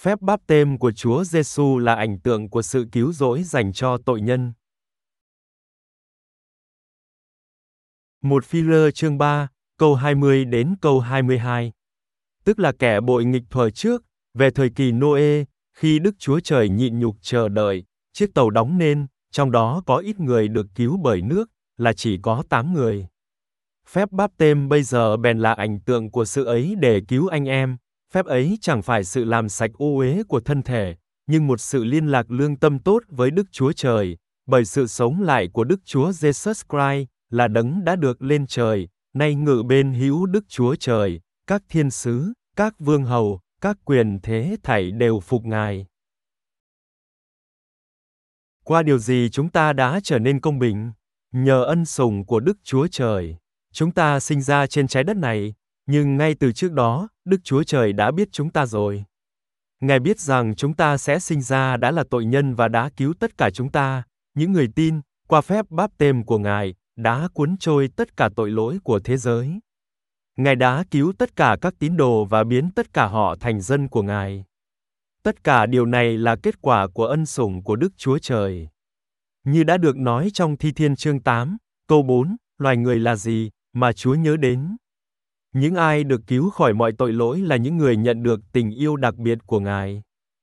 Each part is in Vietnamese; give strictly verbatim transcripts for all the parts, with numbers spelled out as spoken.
Phép báp têm của Chúa Giêsu là ảnh tượng của sự cứu rỗi dành cho tội nhân. một Phi-rơ chương ba, câu hai mươi đến câu hai mươi hai. Tức là kẻ bội nghịch thuở trước, về thời kỳ Nô-ê, khi Đức Chúa Trời nhịn nhục chờ đợi, chiếc tàu đóng nên, trong đó có ít người được cứu bởi nước, là chỉ có tám người. Phép báp têm bây giờ bèn là ảnh tượng của sự ấy để cứu anh em. Phép ấy chẳng phải sự làm sạch ô uế của thân thể, nhưng một sự liên lạc lương tâm tốt với Đức Chúa Trời, bởi sự sống lại của Đức Chúa Jesus Christ, là đấng đã được lên trời, nay ngự bên hữu Đức Chúa Trời, các thiên sứ, các vương hầu, các quyền thế thảy đều phục Ngài. Qua điều gì chúng ta đã trở nên công bình? Nhờ ân sủng của Đức Chúa Trời. Chúng ta sinh ra trên trái đất này, nhưng ngay từ trước đó, Đức Chúa Trời đã biết chúng ta rồi. Ngài biết rằng chúng ta sẽ sinh ra đã là tội nhân và đã cứu tất cả chúng ta, những người tin, qua phép báp têm của Ngài, đã cuốn trôi tất cả tội lỗi của thế giới. Ngài đã cứu tất cả các tín đồ và biến tất cả họ thành dân của Ngài. Tất cả điều này là kết quả của ân sủng của Đức Chúa Trời. Như đã được nói trong Thi Thiên chương tám, câu bốn, loài người là gì mà Chúa nhớ đến? Những ai được cứu khỏi mọi tội lỗi là những người nhận được tình yêu đặc biệt của Ngài.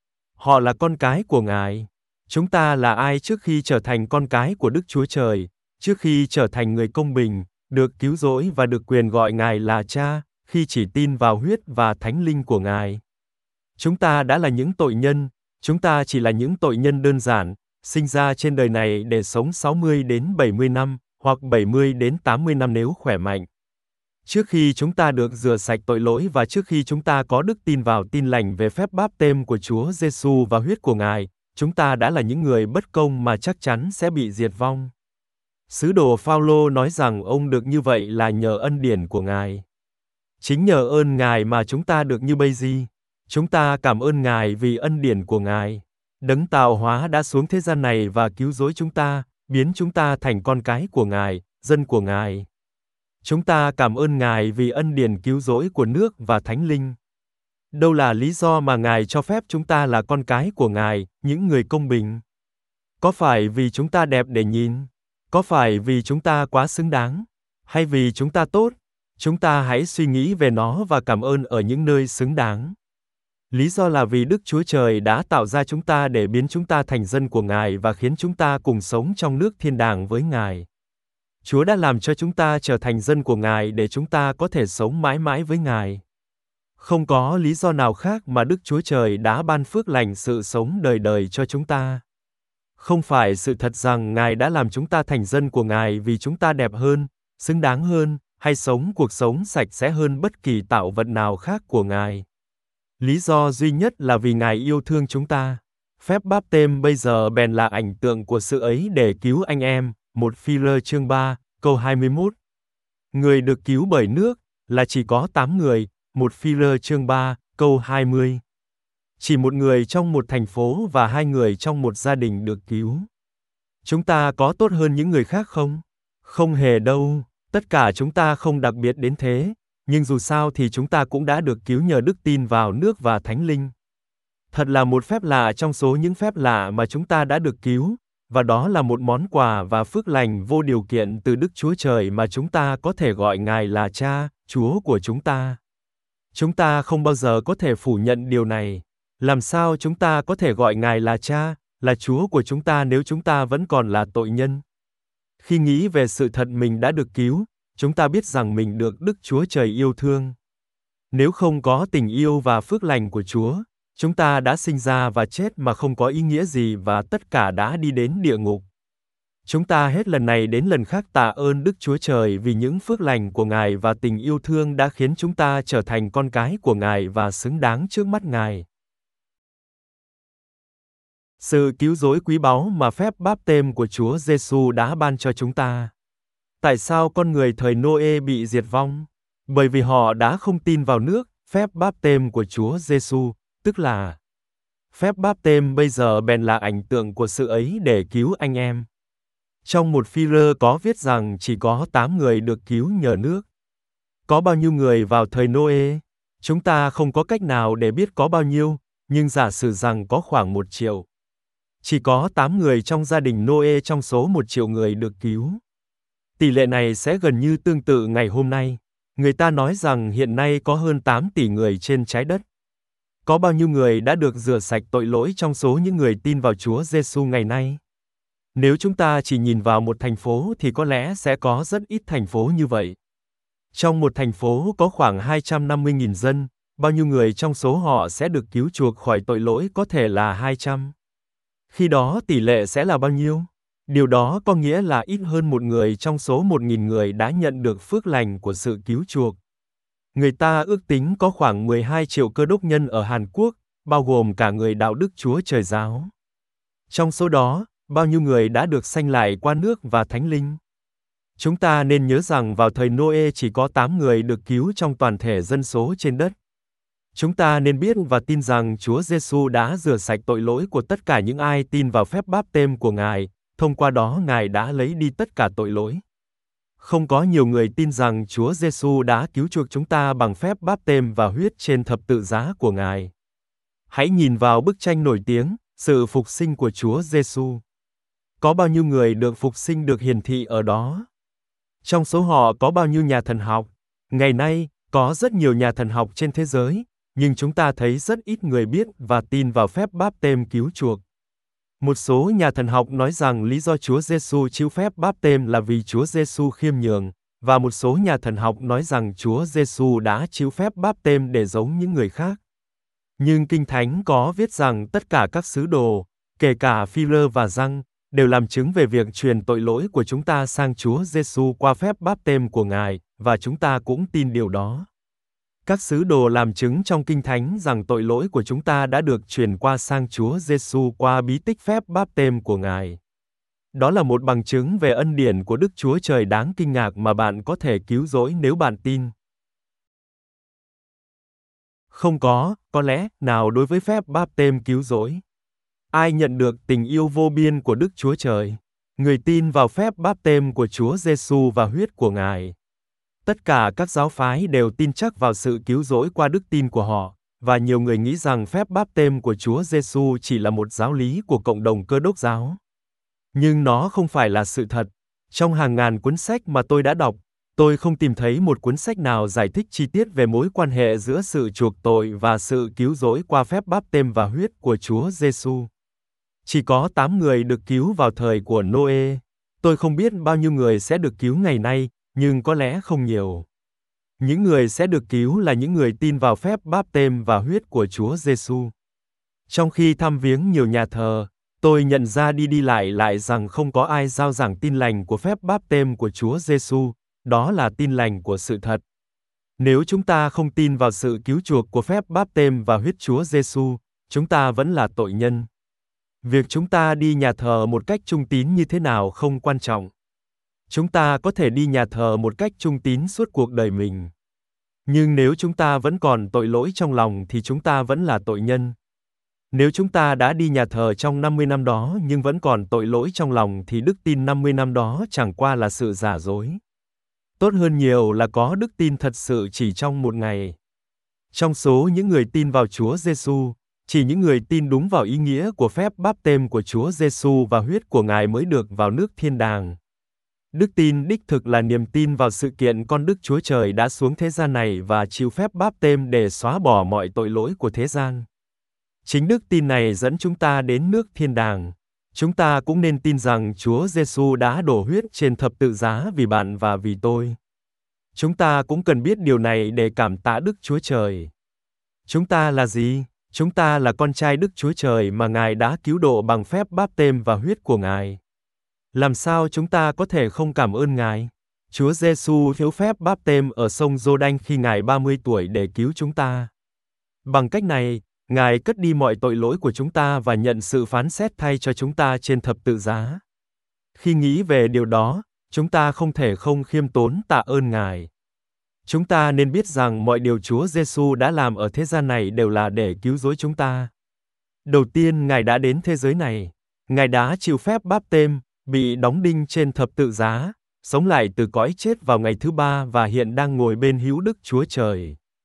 Họ là con cái của Ngài. Chúng ta là ai trước khi trở thành con cái của Đức Chúa Trời, trước khi trở thành người công bình, được cứu rỗi và được quyền gọi Ngài là Cha, khi chỉ tin vào huyết và thánh linh của Ngài. Chúng ta đã là những tội nhân, chúng ta chỉ là những tội nhân đơn giản, sinh ra trên đời này để sống sáu mươi đến bảy mươi năm, hoặc bảy mươi đến tám mươi năm nếu khỏe mạnh. Trước khi chúng ta được rửa sạch tội lỗi và trước khi chúng ta có đức tin vào tin lành về phép báp têm của Chúa Giêsu và huyết của Ngài, chúng ta đã là những người bất công mà chắc chắn sẽ bị diệt vong. Sứ đồ Phao-lô nói rằng ông được như vậy là nhờ ân điển của Ngài. Chính nhờ ơn Ngài mà chúng ta được như bây giờ. Chúng ta cảm ơn Ngài vì ân điển của Ngài. Đấng tạo hóa đã xuống thế gian này và cứu rỗi chúng ta, biến chúng ta thành con cái của Ngài, dân của Ngài. Chúng ta cảm ơn Ngài vì ân điển cứu rỗi của nước và Thánh Linh. Đâu là lý do mà Ngài cho phép chúng ta là con cái của Ngài, những người công bình? Có phải vì chúng ta đẹp để nhìn? Có phải vì chúng ta quá xứng đáng? Hay vì chúng ta tốt? Chúng ta hãy suy nghĩ về nó và cảm ơn ở những nơi xứng đáng. Lý do là vì Đức Chúa Trời đã tạo ra chúng ta để biến chúng ta thành dân của Ngài và khiến chúng ta cùng sống trong nước thiên đàng với Ngài. Chúa đã làm cho chúng ta trở thành dân của Ngài để chúng ta có thể sống mãi mãi với Ngài. Không có lý do nào khác mà Đức Chúa Trời đã ban phước lành sự sống đời đời cho chúng ta. Không phải sự thật rằng Ngài đã làm chúng ta thành dân của Ngài vì chúng ta đẹp hơn, xứng đáng hơn, hay sống cuộc sống sạch sẽ hơn bất kỳ tạo vật nào khác của Ngài. Lý do duy nhất là vì Ngài yêu thương chúng ta. Phép báp têm bây giờ bèn là ảnh tượng của sự ấy để cứu anh em. một Phi-rơ chương ba, câu hai mươi mốt. Người được cứu bởi nước là chỉ có tám người. một Phi-rơ chương ba, câu hai mươi. Chỉ một người trong một thành phố và hai người trong một gia đình được cứu. Chúng ta có tốt hơn những người khác không? Không hề đâu. Tất cả chúng ta không đặc biệt đến thế. Nhưng dù sao thì chúng ta cũng đã được cứu nhờ đức tin vào nước và Thánh Linh. Thật là một phép lạ trong số những phép lạ mà chúng ta đã được cứu, và đó là một món quà và phước lành vô điều kiện từ Đức Chúa Trời mà chúng ta có thể gọi Ngài là Cha, Chúa của chúng ta. Chúng ta không bao giờ có thể phủ nhận điều này. Làm sao chúng ta có thể gọi Ngài là Cha, là Chúa của chúng ta nếu chúng ta vẫn còn là tội nhân? Khi nghĩ về sự thật mình đã được cứu, chúng ta biết rằng mình được Đức Chúa Trời yêu thương. Nếu không có tình yêu và phước lành của Chúa, chúng ta đã sinh ra và chết mà không có ý nghĩa gì và tất cả đã đi đến địa ngục. Chúng ta hết lần này đến lần khác tạ ơn Đức Chúa Trời vì những phước lành của Ngài và tình yêu thương đã khiến chúng ta trở thành con cái của Ngài và xứng đáng trước mắt Ngài. Sự cứu rỗi quý báu mà phép báp têm của Chúa Giêsu đã ban cho chúng ta. Tại sao con người thời Nô-ê bị diệt vong? Bởi vì họ đã không tin vào nước, phép báp têm của Chúa Giêsu, tức là phép báp têm bây giờ bèn là ảnh tượng của sự ấy để cứu anh em. Trong một Phi-rơ có viết rằng chỉ có tám người được cứu nhờ nước. Có bao nhiêu người vào thời Nô-ê? Chúng ta không có cách nào để biết có bao nhiêu, nhưng giả sử rằng có khoảng một triệu. Chỉ có tám người trong gia đình Noe trong số một triệu người được cứu. Tỷ lệ này sẽ gần như tương tự ngày hôm nay. Người ta nói rằng hiện nay có hơn tám tỷ người trên trái đất. Có bao nhiêu người đã được rửa sạch tội lỗi trong số những người tin vào Chúa Giêsu ngày nay? Nếu chúng ta chỉ nhìn vào một thành phố thì có lẽ sẽ có rất ít thành phố như vậy. Trong một thành phố có khoảng hai trăm năm mươi nghìn dân, bao nhiêu người trong số họ sẽ được cứu chuộc khỏi tội lỗi có thể là hai trăm. Khi đó tỷ lệ sẽ là bao nhiêu? Điều đó có nghĩa là ít hơn một người trong số một nghìn người đã nhận được phước lành của sự cứu chuộc. Người ta ước tính có khoảng mười hai triệu cơ đốc nhân ở Hàn Quốc, bao gồm cả người đạo đức Chúa Trời giáo. Trong số đó, bao nhiêu người đã được sanh lại qua nước và Thánh Linh? Chúng ta nên nhớ rằng vào thời Noe chỉ có tám người được cứu trong toàn thể dân số trên đất. Chúng ta nên biết và tin rằng Chúa Giêsu đã rửa sạch tội lỗi của tất cả những ai tin vào phép báp têm của Ngài, thông qua đó Ngài đã lấy đi tất cả tội lỗi. Không có nhiều người tin rằng Chúa Giêsu đã cứu chuộc chúng ta bằng phép báp têm và huyết trên thập tự giá của Ngài. Hãy nhìn vào bức tranh nổi tiếng, sự phục sinh của Chúa Giêsu. Có bao nhiêu người được phục sinh được hiển thị ở đó? Trong số họ có bao nhiêu nhà thần học? Ngày nay, có rất nhiều nhà thần học trên thế giới, nhưng chúng ta thấy rất ít người biết và tin vào phép báp têm cứu chuộc. Một số nhà thần học nói rằng lý do Chúa Giêsu chịu phép báp têm là vì Chúa Giêsu khiêm nhường, và một số nhà thần học nói rằng Chúa Giêsu đã chịu phép báp têm để giống những người khác. Nhưng Kinh Thánh có viết rằng tất cả các sứ đồ, kể cả Phi-rơ và Giăng, đều làm chứng về việc truyền tội lỗi của chúng ta sang Chúa Giêsu qua phép báp têm của Ngài, và chúng ta cũng tin điều đó. Các sứ đồ làm chứng trong Kinh Thánh rằng tội lỗi của chúng ta đã được truyền qua sang Chúa Giêsu qua bí tích phép báp têm của Ngài. Đó là một bằng chứng về ân điển của Đức Chúa Trời đáng kinh ngạc mà bạn có thể cứu rỗi nếu bạn tin. Không có, có lẽ, nào đối với phép báp têm cứu rỗi. Ai nhận được tình yêu vô biên của Đức Chúa Trời? Người tin vào phép báp têm của Chúa Giêsu và huyết của Ngài. Tất cả các giáo phái đều tin chắc vào sự cứu rỗi qua đức tin của họ, và nhiều người nghĩ rằng phép báp têm của Chúa Giêsu chỉ là một giáo lý của cộng đồng Cơ đốc giáo. Nhưng nó không phải là sự thật. Trong hàng ngàn cuốn sách mà tôi đã đọc, tôi không tìm thấy một cuốn sách nào giải thích chi tiết về mối quan hệ giữa sự chuộc tội và sự cứu rỗi qua phép báp têm và huyết của Chúa Giêsu. Chỉ có tám người được cứu vào thời của Noe. Tôi không biết bao nhiêu người sẽ được cứu ngày nay, nhưng có lẽ không nhiều. Những người sẽ được cứu là những người tin vào phép báp têm và huyết của Chúa Giêsu. Trong khi thăm viếng nhiều nhà thờ, tôi nhận ra đi đi lại lại rằng không có ai rao giảng tin lành của phép báp têm của Chúa Giêsu, đó là tin lành của sự thật. Nếu chúng ta không tin vào sự cứu chuộc của phép báp têm và huyết Chúa Giêsu, chúng ta vẫn là tội nhân. Việc chúng ta đi nhà thờ một cách trung tín như thế nào không quan trọng. Chúng ta có thể đi nhà thờ một cách trung tín suốt cuộc đời mình. Nhưng nếu chúng ta vẫn còn tội lỗi trong lòng thì chúng ta vẫn là tội nhân. Nếu chúng ta đã đi nhà thờ trong năm mươi năm đó nhưng vẫn còn tội lỗi trong lòng thì đức tin năm mươi năm đó chẳng qua là sự giả dối. Tốt hơn nhiều là có đức tin thật sự chỉ trong một ngày. Trong số những người tin vào Chúa Giêsu, chỉ những người tin đúng vào ý nghĩa của phép báp têm của Chúa Giêsu và huyết của Ngài mới được vào nước thiên đàng. Đức tin đích thực là niềm tin vào sự kiện con Đức Chúa Trời đã xuống thế gian này và chịu phép báp têm để xóa bỏ mọi tội lỗi của thế gian. Chính đức tin này dẫn chúng ta đến nước thiên đàng. Chúng ta cũng nên tin rằng Chúa Giêsu đã đổ huyết trên thập tự giá vì bạn và vì tôi. Chúng ta cũng cần biết điều này để cảm tạ Đức Chúa Trời. Chúng ta là gì? Chúng ta là con trai Đức Chúa Trời mà Ngài đã cứu độ bằng phép báp têm và huyết của Ngài. Làm sao chúng ta có thể không cảm ơn Ngài? Chúa Giêsu thiếu phép báp têm ở sông Giô-đanh khi Ngài ba mươi tuổi để cứu chúng ta. Bằng cách này, Ngài cất đi mọi tội lỗi của chúng ta và nhận sự phán xét thay cho chúng ta trên thập tự giá. Khi nghĩ về điều đó, chúng ta không thể không khiêm tốn tạ ơn Ngài. Chúng ta nên biết rằng mọi điều Chúa Giêsu đã làm ở thế gian này đều là để cứu rỗi chúng ta. Đầu tiên, Ngài đã đến thế giới này. Ngài đã chịu phép báp têm, bị đóng đinh trên thập tự giá, sống lại từ cõi chết vào ngày thứ ba và hiện đang ngồi bên hữu Đức Chúa Trời.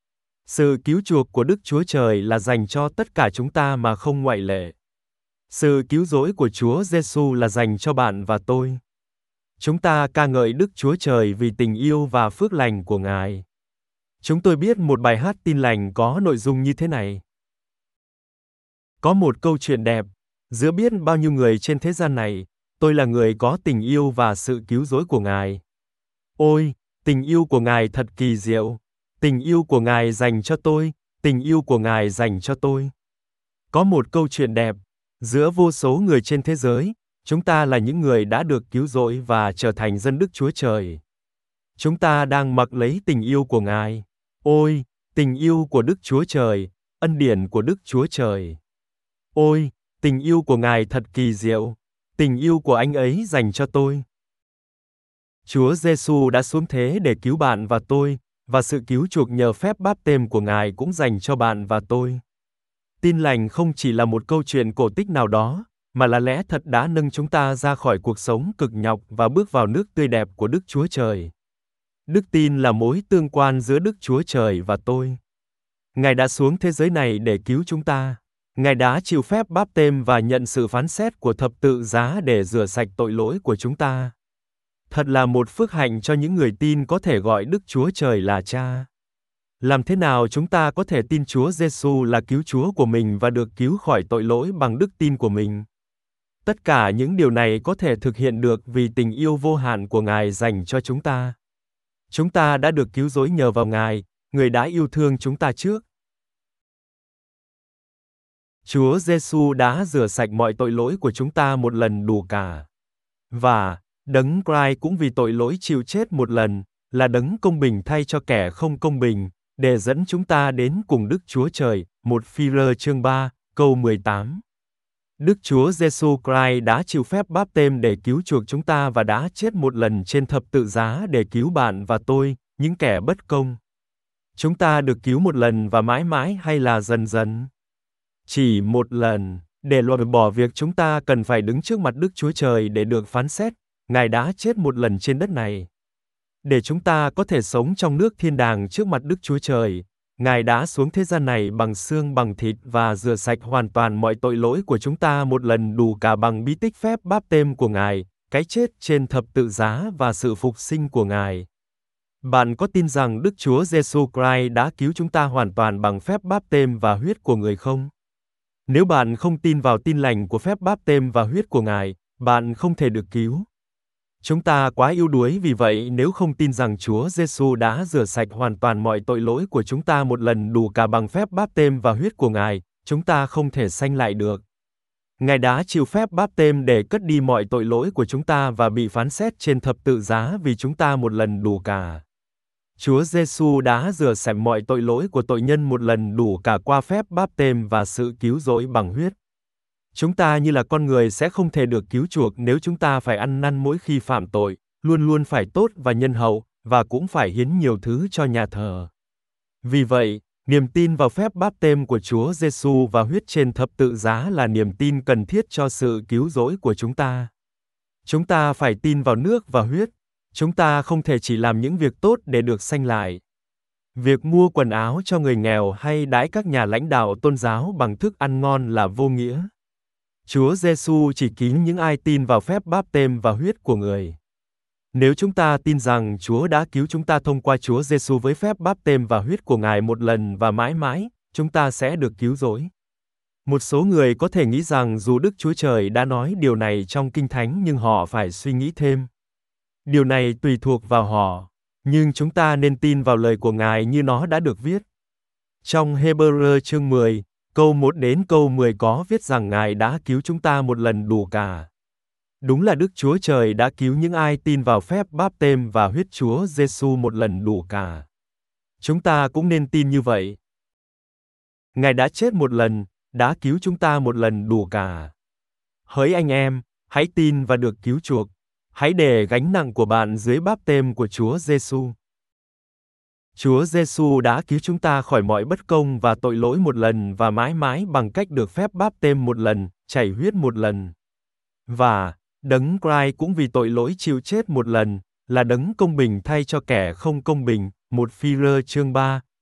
Sự cứu chuộc của Đức Chúa Trời là dành cho tất cả chúng ta mà không ngoại lệ. Sự cứu rỗi của Chúa Giêsu là dành cho bạn và tôi. Chúng ta ca ngợi Đức Chúa Trời vì tình yêu và phước lành của Ngài. Chúng tôi biết một bài hát tin lành có nội dung như thế này. Có một câu chuyện đẹp, giữa biết bao nhiêu người trên thế gian này, tôi là người có tình yêu và sự cứu rỗi của Ngài. Ôi, tình yêu của Ngài thật kỳ diệu. Tình yêu của Ngài dành cho tôi, tình yêu của Ngài dành cho tôi. Có một câu chuyện đẹp, giữa vô số người trên thế giới, chúng ta là những người đã được cứu rỗi và trở thành dân Đức Chúa Trời. Chúng ta đang mặc lấy tình yêu của Ngài. Ôi, tình yêu của Đức Chúa Trời, ân điển của Đức Chúa Trời. Ôi, tình yêu của Ngài thật kỳ diệu. Tình yêu của anh ấy dành cho tôi. Chúa Giêsu đã xuống thế để cứu bạn và tôi, và sự cứu chuộc nhờ phép báp têm của Ngài cũng dành cho bạn và tôi. Tin lành không chỉ là một câu chuyện cổ tích nào đó, mà là lẽ thật đã nâng chúng ta ra khỏi cuộc sống cực nhọc và bước vào nước tươi đẹp của Đức Chúa Trời. Đức tin là mối tương quan giữa Đức Chúa Trời và tôi. Ngài đã xuống thế giới này để cứu chúng ta. Ngài đã chịu phép báp têm và nhận sự phán xét của thập tự giá để rửa sạch tội lỗi của chúng ta. Thật là một phước hạnh cho những người tin có thể gọi Đức Chúa Trời là Cha. Làm thế nào chúng ta có thể tin Chúa Giêsu là cứu Chúa của mình và được cứu khỏi tội lỗi bằng đức tin của mình? Tất cả những điều này có thể thực hiện được vì tình yêu vô hạn của Ngài dành cho chúng ta. Chúng ta đã được cứu rỗi nhờ vào Ngài, Người đã yêu thương chúng ta trước. Chúa Giêsu đã rửa sạch mọi tội lỗi của chúng ta một lần đủ cả. Và Đấng Christ cũng vì tội lỗi chịu chết một lần, là đấng công bình thay cho kẻ không công bình, để dẫn chúng ta đến cùng Đức Chúa Trời. một Phi-rơ chương ba, câu mười tám. Đức Chúa Giêsu Christ đã chịu phép báp têm để cứu chuộc chúng ta và đã chết một lần trên thập tự giá để cứu bạn và tôi, những kẻ bất công. Chúng ta được cứu một lần và mãi mãi hay là dần dần? Chỉ một lần, để loại bỏ việc chúng ta cần phải đứng trước mặt Đức Chúa Trời để được phán xét, Ngài đã chết một lần trên đất này. Để chúng ta có thể sống trong nước thiên đàng trước mặt Đức Chúa Trời, Ngài đã xuống thế gian này bằng xương bằng thịt và rửa sạch hoàn toàn mọi tội lỗi của chúng ta một lần đủ cả bằng bí tích phép báp têm của Ngài, cái chết trên thập tự giá và sự phục sinh của Ngài. Bạn có tin rằng Đức Chúa Giêsu Christ đã cứu chúng ta hoàn toàn bằng phép báp têm và huyết của Người không? Nếu bạn không tin vào tin lành của phép báp têm và huyết của Ngài, bạn không thể được cứu. Chúng ta quá yếu đuối vì vậy nếu không tin rằng Chúa Giêsu đã rửa sạch hoàn toàn mọi tội lỗi của chúng ta một lần đủ cả bằng phép báp têm và huyết của Ngài, chúng ta không thể sanh lại được. Ngài đã chịu phép báp têm để cất đi mọi tội lỗi của chúng ta và bị phán xét trên thập tự giá vì chúng ta một lần đủ cả. Chúa Giêsu đã rửa sạch mọi tội lỗi của tội nhân một lần đủ cả qua phép báp têm và sự cứu rỗi bằng huyết. Chúng ta như là con người sẽ không thể được cứu chuộc nếu chúng ta phải ăn năn mỗi khi phạm tội, luôn luôn phải tốt và nhân hậu, và cũng phải hiến nhiều thứ cho nhà thờ. Vì vậy, niềm tin vào phép báp têm của Chúa Giêsu và huyết trên thập tự giá là niềm tin cần thiết cho sự cứu rỗi của chúng ta. Chúng ta phải tin vào nước và huyết. Chúng ta không thể chỉ làm những việc tốt để được sanh lại. Việc mua quần áo cho người nghèo hay đãi các nhà lãnh đạo tôn giáo bằng thức ăn ngon là vô nghĩa. Chúa Giêsu chỉ cứu những ai tin vào phép báp têm và huyết của Người. Nếu chúng ta tin rằng Chúa đã cứu chúng ta thông qua Chúa Giêsu với phép báp têm và huyết của Ngài một lần và mãi mãi, chúng ta sẽ được cứu rỗi. Một số người có thể nghĩ rằng dù Đức Chúa Trời đã nói điều này trong Kinh Thánh nhưng họ phải suy nghĩ thêm. Điều này tùy thuộc vào họ, nhưng chúng ta nên tin vào lời của Ngài như nó đã được viết. Trong Hê-bơ-rơ chương mười, câu một đến câu mười có viết rằng Ngài đã cứu chúng ta một lần đủ cả. Đúng là Đức Chúa Trời đã cứu những ai tin vào phép báp têm và huyết Chúa Giêsu một lần đủ cả. Chúng ta cũng nên tin như vậy. Ngài đã chết một lần, đã cứu chúng ta một lần đủ cả. Hỡi anh em, hãy tin và được cứu chuộc. Hãy để gánh nặng của bạn dưới báp têm của Chúa Giêsu. Chúa Giêsu đã cứu chúng ta khỏi mọi bất công và tội lỗi một lần và mãi mãi bằng cách được phép báp têm một lần, chảy huyết một lần. Và Đấng Christ cũng vì tội lỗi chịu chết một lần, là đấng công bình thay cho kẻ không công bình. một Phi-rơ chương ba,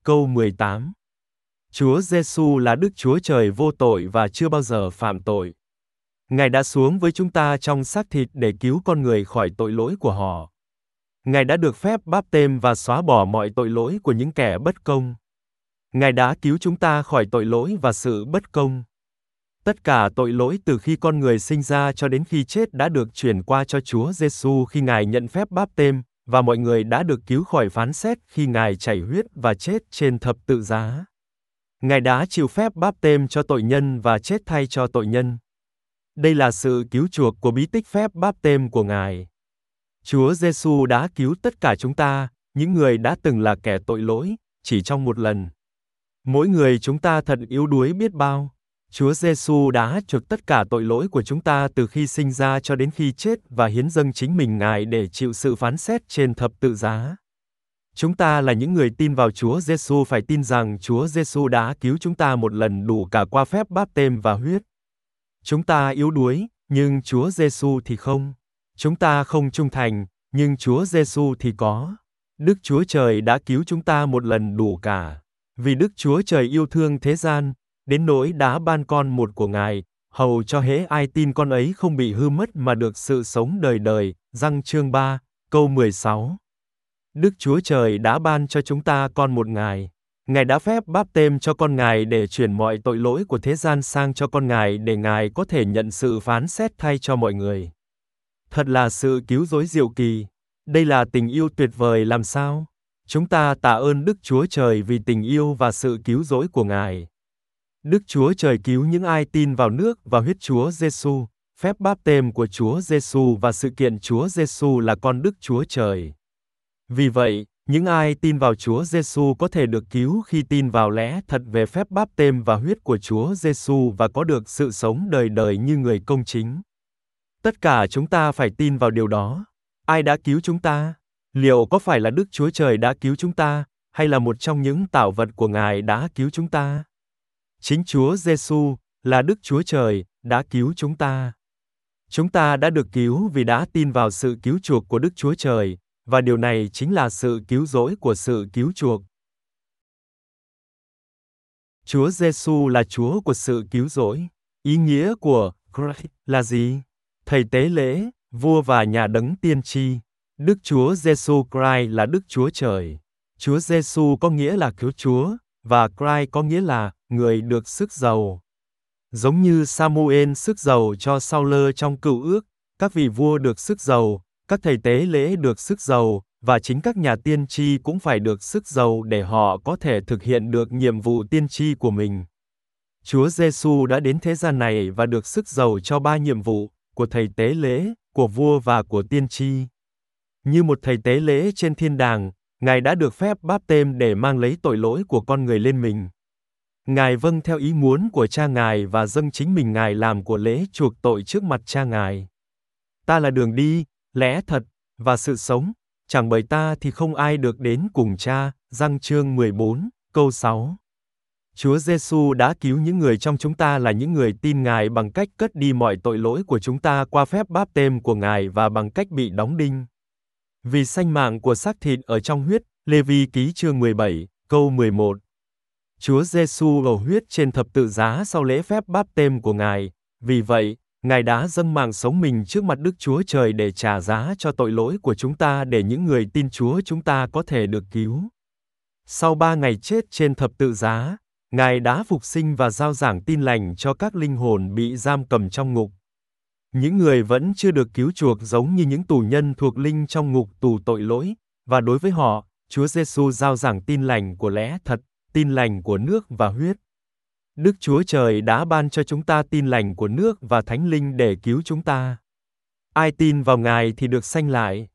câu mười tám. Chúa Giêsu là Đức Chúa Trời vô tội và chưa bao giờ phạm tội. Ngài đã xuống với chúng ta trong xác thịt để cứu con người khỏi tội lỗi của họ. Ngài đã được phép báp têm và xóa bỏ mọi tội lỗi của những kẻ bất công. Ngài đã cứu chúng ta khỏi tội lỗi và sự bất công. Tất cả tội lỗi từ khi con người sinh ra cho đến khi chết đã được chuyển qua cho Chúa Giêsu khi Ngài nhận phép báp têm, và mọi người đã được cứu khỏi phán xét khi Ngài chảy huyết và chết trên thập tự giá. Ngài đã chịu phép báp têm cho tội nhân và chết thay cho tội nhân. Đây là sự cứu chuộc của bí tích phép báp têm của Ngài. Chúa Giêsu đã cứu tất cả chúng ta, những người đã từng là kẻ tội lỗi, chỉ trong một lần. Mỗi người chúng ta thật yếu đuối biết bao. Chúa Giêsu đã chuộc tất cả tội lỗi của chúng ta từ khi sinh ra cho đến khi chết và hiến dâng chính mình Ngài để chịu sự phán xét trên thập tự giá. Chúng ta là những người tin vào Chúa Giêsu phải tin rằng Chúa Giêsu đã cứu chúng ta một lần đủ cả qua phép báp têm và huyết. Chúng ta yếu đuối, nhưng Chúa Giêsu thì không. Chúng ta không trung thành, nhưng Chúa Giêsu thì có. Đức Chúa Trời đã cứu chúng ta một lần đủ cả. Vì Đức Chúa Trời yêu thương thế gian, đến nỗi đã ban con một của Ngài, hầu cho hễ ai tin con ấy không bị hư mất mà được sự sống đời đời. Giăng chương ba, câu mười sáu. Đức Chúa Trời đã ban cho chúng ta con một Ngài. Ngài đã phép báp têm cho con Ngài để chuyển mọi tội lỗi của thế gian sang cho con Ngài để Ngài có thể nhận sự phán xét thay cho mọi người. Thật là sự cứu rỗi diệu kỳ. Đây là tình yêu tuyệt vời làm sao? Chúng ta tạ ơn Đức Chúa Trời vì tình yêu và sự cứu rỗi của Ngài. Đức Chúa Trời cứu những ai tin vào nước và huyết Chúa Giêsu, phép báp têm của Chúa Giêsu và sự kiện Chúa Giêsu là con Đức Chúa Trời. Vì vậy, những ai tin vào Chúa Giêsu có thể được cứu khi tin vào lẽ thật về phép báp têm và huyết của Chúa Giêsu và có được sự sống đời đời như người công chính. Tất cả chúng ta phải tin vào điều đó. Ai đã cứu chúng ta? Liệu có phải là Đức Chúa Trời đã cứu chúng ta, hay là một trong những tạo vật của Ngài đã cứu chúng ta? Chính Chúa Giêsu là Đức Chúa Trời đã cứu chúng ta. Chúng ta đã được cứu vì đã tin vào sự cứu chuộc của Đức Chúa Trời, và điều này chính là sự cứu rỗi của sự cứu chuộc. Chúa Giêsu là Chúa của sự cứu rỗi. Ý nghĩa của Christ là gì? Thầy tế lễ, vua và nhà đấng tiên tri. Đức Chúa Giêsu Christ là Đức Chúa Trời. Chúa Giêsu có nghĩa là cứu Chúa, và Christ có nghĩa là người được sức giàu. Giống như Samuel sức giàu cho Saul trong Cựu Ước, các vị vua được sức giàu, các thầy tế lễ được sức giàu, và chính các nhà tiên tri cũng phải được sức giàu để họ có thể thực hiện được nhiệm vụ tiên tri của mình. Chúa Giêsu đã đến thế gian này và được sức giàu cho ba nhiệm vụ, của thầy tế lễ, của vua và của tiên tri. Như một thầy tế lễ trên thiên đàng, Ngài đã được phép báp têm để mang lấy tội lỗi của con người lên mình. Ngài vâng theo ý muốn của Cha Ngài và dâng chính mình Ngài làm của lễ chuộc tội trước mặt Cha Ngài. Ta là đường đi, lẽ thật, và sự sống, chẳng bởi ta thì không ai được đến cùng Cha. Giăng chương mười bốn, câu sáu. Chúa Giêsu đã cứu những người trong chúng ta là những người tin Ngài bằng cách cất đi mọi tội lỗi của chúng ta qua phép báp têm của Ngài và bằng cách bị đóng đinh. Vì sanh mạng của xác thịt ở trong huyết, Lê Vi ký chương mười bảy, câu mười một. Chúa Giêsu đổ huyết trên thập tự giá sau lễ phép báp têm của Ngài, vì vậy, Ngài đã dâng mạng sống mình trước mặt Đức Chúa Trời để trả giá cho tội lỗi của chúng ta để những người tin Chúa chúng ta có thể được cứu. Sau ba ngày chết trên thập tự giá, Ngài đã phục sinh và giao giảng tin lành cho các linh hồn bị giam cầm trong ngục. Những người vẫn chưa được cứu chuộc giống như những tù nhân thuộc linh trong ngục tù tội lỗi, và đối với họ, Chúa Giêsu giao giảng tin lành của lẽ thật, tin lành của nước và huyết. Đức Chúa Trời đã ban cho chúng ta tin lành của nước và Thánh Linh để cứu chúng ta. Ai tin vào Ngài thì được sanh lại.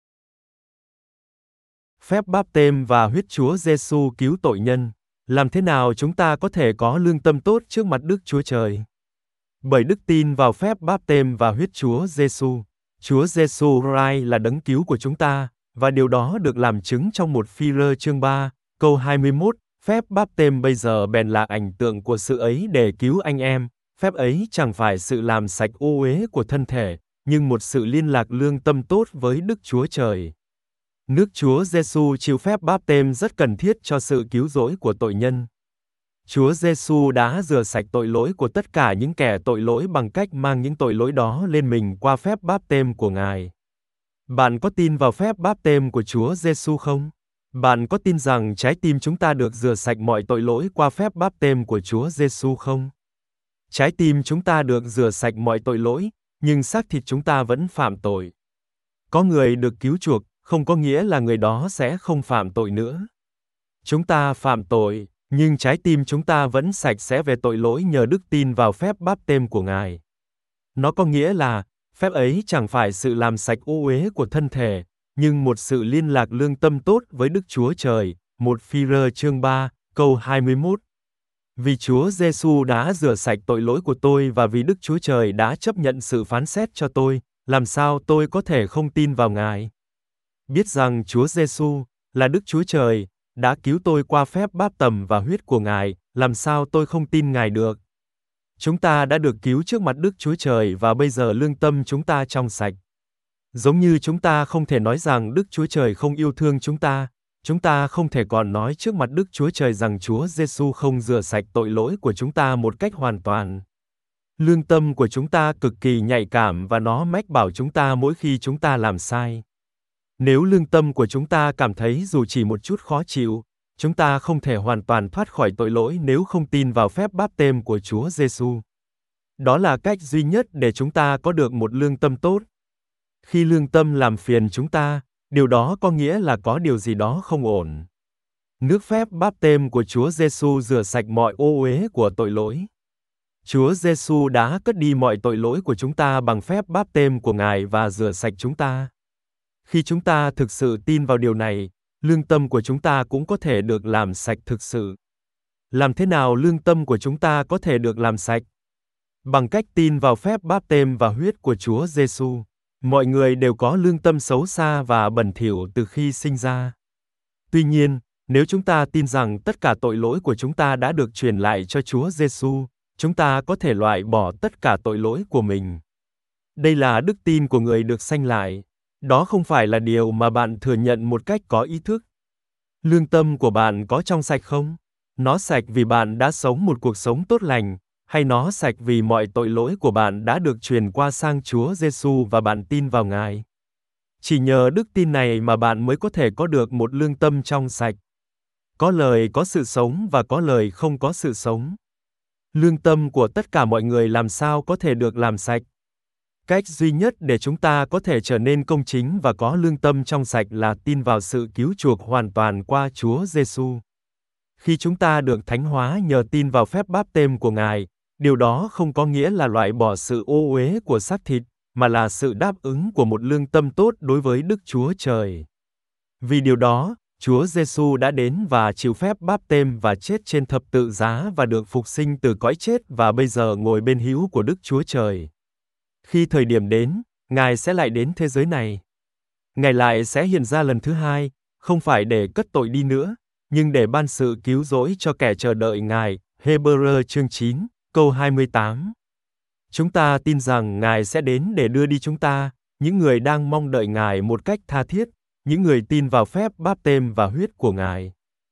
Phép báp têm và huyết Chúa Giêsu cứu tội nhân. Làm thế nào chúng ta có thể có lương tâm tốt trước mặt Đức Chúa Trời? Bởi đức tin vào phép báp têm và huyết Chúa Giêsu. Chúa Giêsu Christ là đấng cứu của chúng ta, và điều đó được làm chứng trong một Phi-rơ chương ba, câu hai mươi mốt. Phép báp têm bây giờ bèn là ảnh tượng của sự ấy để cứu anh em. Phép ấy chẳng phải sự làm sạch ô uế của thân thể, nhưng một sự liên lạc lương tâm tốt với Đức Chúa Trời. Nước Chúa Giêsu chịu phép báp têm rất cần thiết cho sự cứu rỗi của tội nhân. Chúa Giêsu đã rửa sạch tội lỗi của tất cả những kẻ tội lỗi bằng cách mang những tội lỗi đó lên mình qua phép báp têm của Ngài. Bạn có tin vào phép báp têm của Chúa Giêsu không? Bạn có tin rằng trái tim chúng ta được rửa sạch mọi tội lỗi qua phép báp têm của Chúa Giêsu không? Trái tim chúng ta được rửa sạch mọi tội lỗi, nhưng xác thịt chúng ta vẫn phạm tội. Có người được cứu chuộc, không có nghĩa là người đó sẽ không phạm tội nữa. Chúng ta phạm tội, nhưng trái tim chúng ta vẫn sạch sẽ về tội lỗi nhờ đức tin vào phép báp têm của Ngài. Nó có nghĩa là, phép ấy chẳng phải sự làm sạch ô uế của thân thể, nhưng một sự liên lạc lương tâm tốt với Đức Chúa Trời. một Phi-rơ chương ba, câu hai mươi mốt. Vì Chúa Giêsu đã rửa sạch tội lỗi của tôi và vì Đức Chúa Trời đã chấp nhận sự phán xét cho tôi, làm sao tôi có thể không tin vào Ngài? Biết rằng Chúa Giêsu là Đức Chúa Trời đã cứu tôi qua phép báp tầm và huyết của Ngài, làm sao tôi không tin Ngài được? Chúng ta đã được cứu trước mặt Đức Chúa Trời và bây giờ lương tâm chúng ta trong sạch. Giống như chúng ta không thể nói rằng Đức Chúa Trời không yêu thương chúng ta, chúng ta không thể còn nói trước mặt Đức Chúa Trời rằng Chúa Giêsu không rửa sạch tội lỗi của chúng ta một cách hoàn toàn. Lương tâm của chúng ta cực kỳ nhạy cảm và nó mách bảo chúng ta mỗi khi chúng ta làm sai. Nếu lương tâm của chúng ta cảm thấy dù chỉ một chút khó chịu, chúng ta không thể hoàn toàn thoát khỏi tội lỗi nếu không tin vào phép báp têm của Chúa Giêsu. Đó là cách duy nhất để chúng ta có được một lương tâm tốt. Khi lương tâm làm phiền chúng ta, điều đó có nghĩa là có điều gì đó không ổn. Nước phép báp têm của Chúa Giêsu rửa sạch mọi ô uế của tội lỗi. Chúa Giêsu đã cất đi mọi tội lỗi của chúng ta bằng phép báp têm của Ngài và rửa sạch chúng ta. Khi chúng ta thực sự tin vào điều này, lương tâm của chúng ta cũng có thể được làm sạch thực sự. Làm thế nào lương tâm của chúng ta có thể được làm sạch? Bằng cách tin vào phép báp têm và huyết của Chúa Giêsu. Mọi người đều có lương tâm xấu xa và bẩn thỉu từ khi sinh ra. Tuy nhiên, nếu chúng ta tin rằng tất cả tội lỗi của chúng ta đã được truyền lại cho Chúa Giêsu, chúng ta có thể loại bỏ tất cả tội lỗi của mình. Đây là đức tin của người được sanh lại. Đó không phải là điều mà bạn thừa nhận một cách có ý thức. Lương tâm của bạn có trong sạch không? Nó sạch vì bạn đã sống một cuộc sống tốt lành, hay nó sạch vì mọi tội lỗi của bạn đã được truyền qua sang Chúa Giêsu và bạn tin vào Ngài? Chỉ nhờ đức tin này mà bạn mới có thể có được một lương tâm trong sạch. Có lời có sự sống và có lời không có sự sống. Lương tâm của tất cả mọi người làm sao có thể được làm sạch? Cách duy nhất để chúng ta có thể trở nên công chính và có lương tâm trong sạch là tin vào sự cứu chuộc hoàn toàn qua Chúa Giêsu. Khi chúng ta được thánh hóa nhờ tin vào phép báp têm của Ngài, điều đó không có nghĩa là loại bỏ sự ô uế của xác thịt, mà là sự đáp ứng của một lương tâm tốt đối với Đức Chúa Trời. Vì điều đó, Chúa Giêsu đã đến và chịu phép báp têm và chết trên thập tự giá và được phục sinh từ cõi chết và bây giờ ngồi bên hữu của Đức Chúa Trời. Khi thời điểm đến, Ngài sẽ lại đến thế giới này. Ngài lại sẽ hiện ra lần thứ hai, không phải để cất tội đi nữa, nhưng để ban sự cứu rỗi cho kẻ chờ đợi Ngài. Hê-bơ-rơ chương chín, câu hai mươi tám. Chúng ta tin rằng Ngài sẽ đến để đưa đi chúng ta, những người đang mong đợi Ngài một cách tha thiết, những người tin vào phép báp têm và huyết của Ngài.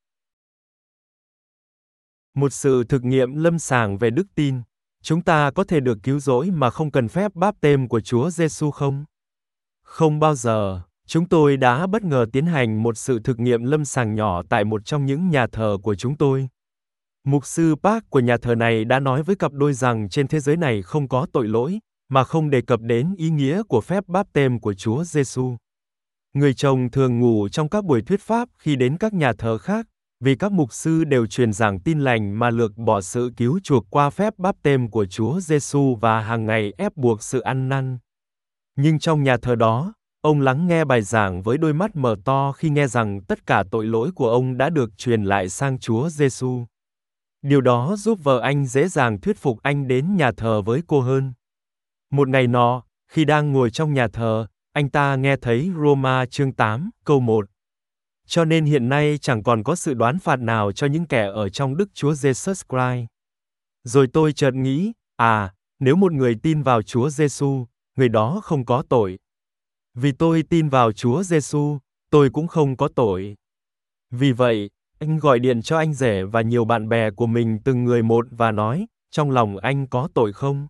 Một sự thực nghiệm lâm sàng về đức tin. Chúng ta có thể được cứu rỗi mà không cần phép báp têm của Chúa Giêsu không? Không bao giờ. Chúng tôi đã bất ngờ tiến hành một sự thực nghiệm lâm sàng nhỏ tại một trong những nhà thờ của chúng tôi. Mục sư Park của nhà thờ này đã nói với cặp đôi rằng trên thế giới này không có tội lỗi, mà không đề cập đến ý nghĩa của phép báp têm của Chúa Giêsu. Người chồng thường ngủ trong các buổi thuyết pháp khi đến các nhà thờ khác, vì các mục sư đều truyền giảng tin lành mà lược bỏ sự cứu chuộc qua phép báp têm của Chúa Giêsu và hàng ngày ép buộc sự ăn năn. Nhưng trong nhà thờ đó, ông lắng nghe bài giảng với đôi mắt mở to khi nghe rằng tất cả tội lỗi của ông đã được truyền lại sang Chúa Giêsu. Điều đó giúp vợ anh dễ dàng thuyết phục anh đến nhà thờ với cô hơn. Một ngày nọ, khi đang ngồi trong nhà thờ, anh ta nghe thấy Roma chương tám, câu một. Cho nên hiện nay chẳng còn có sự đoán phạt nào cho những kẻ ở trong Đức Chúa Jesus Christ. Rồi tôi chợt nghĩ, à, nếu một người tin vào Chúa Giêsu, người đó không có tội. Vì tôi tin vào Chúa Giêsu, tôi cũng không có tội. Vì vậy, anh gọi điện cho anh rể và nhiều bạn bè của mình từng người một và nói, trong lòng anh có tội không?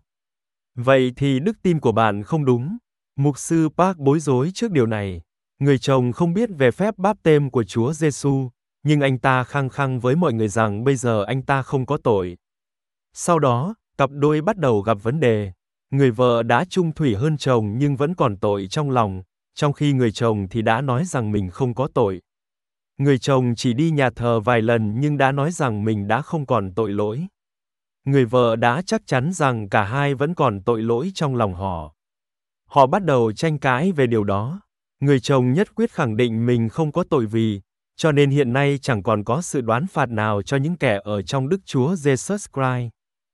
Vậy thì đức tin của bạn không đúng. Mục sư Park bối rối trước điều này. Người chồng không biết về phép báp têm của Chúa Giêsu, nhưng anh ta khăng khăng với mọi người rằng bây giờ anh ta không có tội. Sau đó, cặp đôi bắt đầu gặp vấn đề. Người vợ đã chung thủy hơn chồng nhưng vẫn còn tội trong lòng, trong khi người chồng thì đã nói rằng mình không có tội. Người chồng chỉ đi nhà thờ vài lần nhưng đã nói rằng mình đã không còn tội lỗi. Người vợ đã chắc chắn rằng cả hai vẫn còn tội lỗi trong lòng họ. Họ bắt đầu tranh cãi về điều đó. Người chồng nhất quyết khẳng định mình không có tội vì, cho nên hiện nay chẳng còn có sự đoán phạt nào cho những kẻ ở trong Đức Chúa Jesus Christ.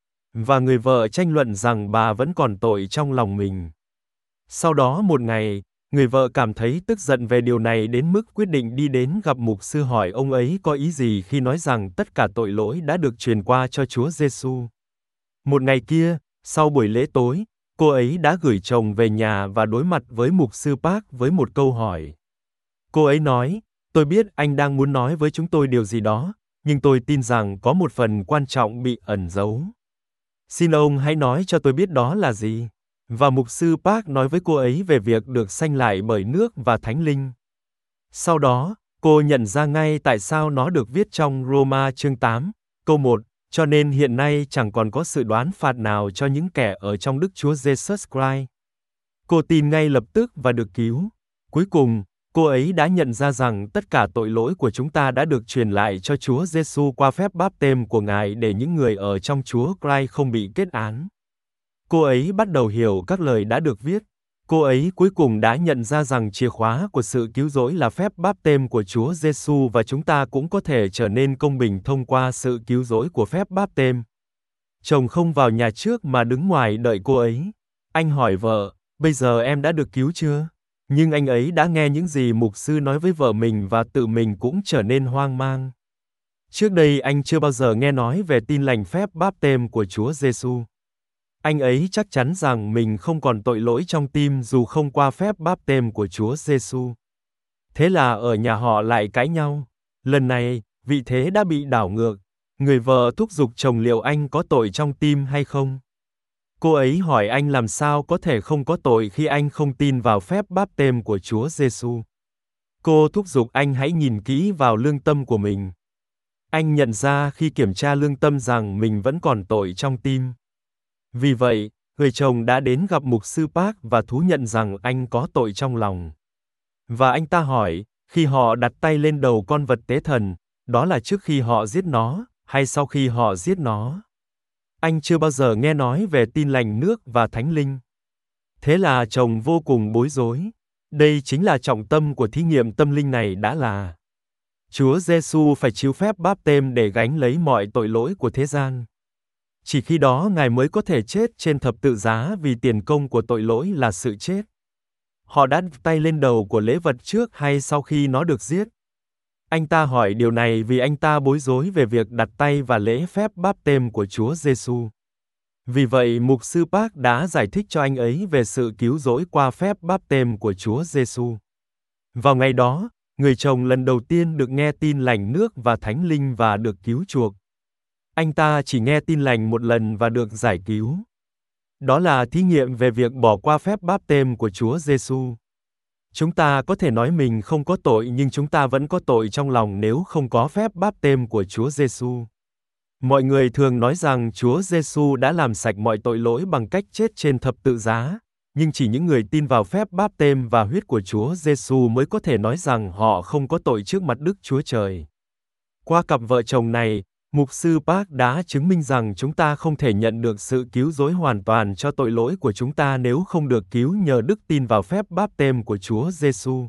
Và người vợ tranh luận rằng bà vẫn còn tội trong lòng mình. Sau đó một ngày, người vợ cảm thấy tức giận về điều này đến mức quyết định đi đến gặp mục sư hỏi ông ấy có ý gì khi nói rằng tất cả tội lỗi đã được truyền qua cho Chúa Giêsu. Một ngày kia, sau buổi lễ tối, cô ấy đã gửi chồng về nhà và đối mặt với mục sư Park với một câu hỏi. Cô ấy nói, tôi biết anh đang muốn nói với chúng tôi điều gì đó, nhưng tôi tin rằng có một phần quan trọng bị ẩn giấu. Xin ông hãy nói cho tôi biết đó là gì. Và mục sư Park nói với cô ấy về việc được sanh lại bởi nước và Thánh Linh. Sau đó, cô nhận ra ngay tại sao nó được viết trong Roma chương tám, câu một, cho nên hiện nay chẳng còn có sự đoán phạt nào cho những kẻ ở trong Đức Chúa Jesus Christ. Cô tin ngay lập tức và được cứu. Cuối cùng, cô ấy đã nhận ra rằng tất cả tội lỗi của chúng ta đã được truyền lại cho Chúa Giêsu qua phép báp têm của Ngài để những người ở trong Chúa Christ không bị kết án. Cô ấy bắt đầu hiểu các lời đã được viết. Cô ấy cuối cùng đã nhận ra rằng chìa khóa của sự cứu rỗi là phép báp têm của Chúa Giêsu và chúng ta cũng có thể trở nên công bình thông qua sự cứu rỗi của phép báp têm. Chồng không vào nhà trước mà đứng ngoài đợi cô ấy. Anh hỏi vợ, bây giờ em đã được cứu chưa? Nhưng anh ấy đã nghe những gì mục sư nói với vợ mình và tự mình cũng trở nên hoang mang. Trước đây anh chưa bao giờ nghe nói về tin lành phép báp têm của Chúa Giêsu. Anh ấy chắc chắn rằng mình không còn tội lỗi trong tim dù không qua phép báp têm của Chúa Giêsu. Thế là ở nhà họ lại cãi nhau. Lần này, vị thế đã bị đảo ngược. Người vợ thúc giục chồng liệu anh có tội trong tim hay không. Cô ấy hỏi anh làm sao có thể không có tội khi anh không tin vào phép báp têm của Chúa Giêsu. Cô thúc giục anh hãy nhìn kỹ vào lương tâm của mình. Anh nhận ra khi kiểm tra lương tâm rằng mình vẫn còn tội trong tim. Vì vậy, người chồng đã đến gặp mục sư Park và thú nhận rằng anh có tội trong lòng. Và anh ta hỏi, khi họ đặt tay lên đầu con vật tế thần, đó là trước khi họ giết nó, hay sau khi họ giết nó? Anh chưa bao giờ nghe nói về tin lành nước và Thánh Linh. Thế là chồng vô cùng bối rối. Đây chính là trọng tâm của thí nghiệm tâm linh này đã là Chúa Giêsu phải chịu phép báp têm để gánh lấy mọi tội lỗi của thế gian. Chỉ khi đó Ngài mới có thể chết trên thập tự giá vì tiền công của tội lỗi là sự chết. Họ đã đặt tay lên đầu của lễ vật trước hay sau khi nó được giết? Anh ta hỏi điều này vì anh ta bối rối về việc đặt tay và lễ phép báp têm của Chúa Giêsu. Vì vậy, mục sư Park đã giải thích cho anh ấy về sự cứu rỗi qua phép báp têm của Chúa Giêsu. Vào ngày đó, người chồng lần đầu tiên được nghe tin lành nước và Thánh Linh và được cứu chuộc. Anh ta chỉ nghe tin lành một lần và được giải cứu. Đó là thí nghiệm về việc bỏ qua phép báp têm của Chúa Giêsu. Chúng ta có thể nói mình không có tội nhưng chúng ta vẫn có tội trong lòng nếu không có phép báp têm của Chúa Giêsu. Mọi người thường nói rằng Chúa Giêsu đã làm sạch mọi tội lỗi bằng cách chết trên thập tự giá, nhưng chỉ những người tin vào phép báp têm và huyết của Chúa Giêsu mới có thể nói rằng họ không có tội trước mặt Đức Chúa Trời. Qua cặp vợ chồng này, mục sư Park đã chứng minh rằng chúng ta không thể nhận được sự cứu rỗi hoàn toàn cho tội lỗi của chúng ta nếu không được cứu nhờ đức tin vào phép báp têm của Chúa Giêsu.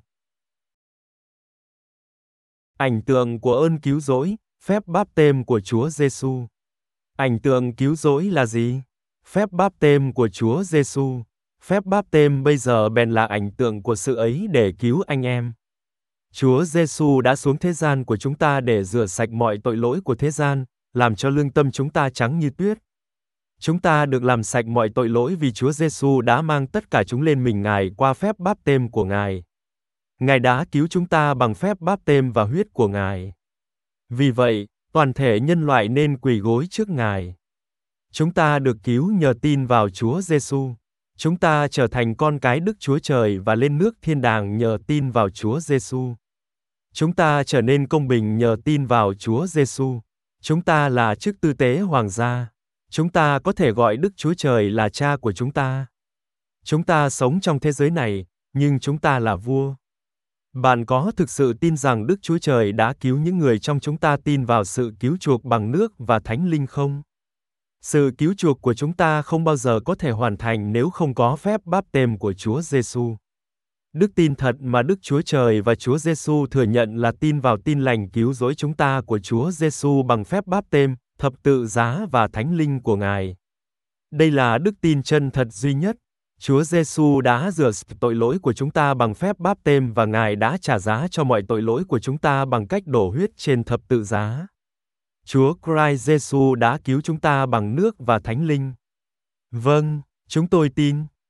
Ảnh tượng của ơn cứu rỗi, phép báp têm của Chúa Giêsu. Ảnh tượng cứu rỗi là gì? Phép báp têm của Chúa Giêsu. Phép báp têm bây giờ bèn là ảnh tượng của sự ấy để cứu anh em. Chúa Giêsu đã xuống thế gian của chúng ta để rửa sạch mọi tội lỗi của thế gian, làm cho lương tâm chúng ta trắng như tuyết. Chúng ta được làm sạch mọi tội lỗi vì Chúa Giêsu đã mang tất cả chúng lên mình Ngài qua phép báp têm của Ngài. Ngài đã cứu chúng ta bằng phép báp têm và huyết của Ngài. Vì vậy, toàn thể nhân loại nên quỳ gối trước Ngài. Chúng ta được cứu nhờ tin vào Chúa Giêsu. Chúng ta trở thành con cái Đức Chúa Trời và lên nước thiên đàng nhờ tin vào Chúa Giêsu. Chúng ta trở nên công bình nhờ tin vào Chúa Giêsu. Chúng ta là chức tư tế hoàng gia. Chúng ta có thể gọi Đức Chúa Trời là cha của chúng ta. Chúng ta sống trong thế giới này, nhưng chúng ta là vua. Bạn có thực sự tin rằng Đức Chúa Trời đã cứu những người trong chúng ta tin vào sự cứu chuộc bằng nước và Thánh Linh không? Sự cứu chuộc của chúng ta không bao giờ có thể hoàn thành nếu không có phép báp têm của Chúa Giêsu. Đức tin thật mà Đức Chúa Trời và Chúa Giêsu thừa nhận là tin vào tin lành cứu rỗi chúng ta của Chúa Giêsu bằng phép báp têm, thập tự giá và Thánh Linh của Ngài. Đây là đức tin chân thật duy nhất. Chúa Giêsu đã rửa tội lỗi của chúng ta bằng phép báp têm và Ngài đã trả giá cho mọi tội lỗi của chúng ta bằng cách đổ huyết trên thập tự giá. Chúa Christ Giêsu đã cứu chúng ta bằng nước và Thánh Linh. Vâng, chúng tôi tin.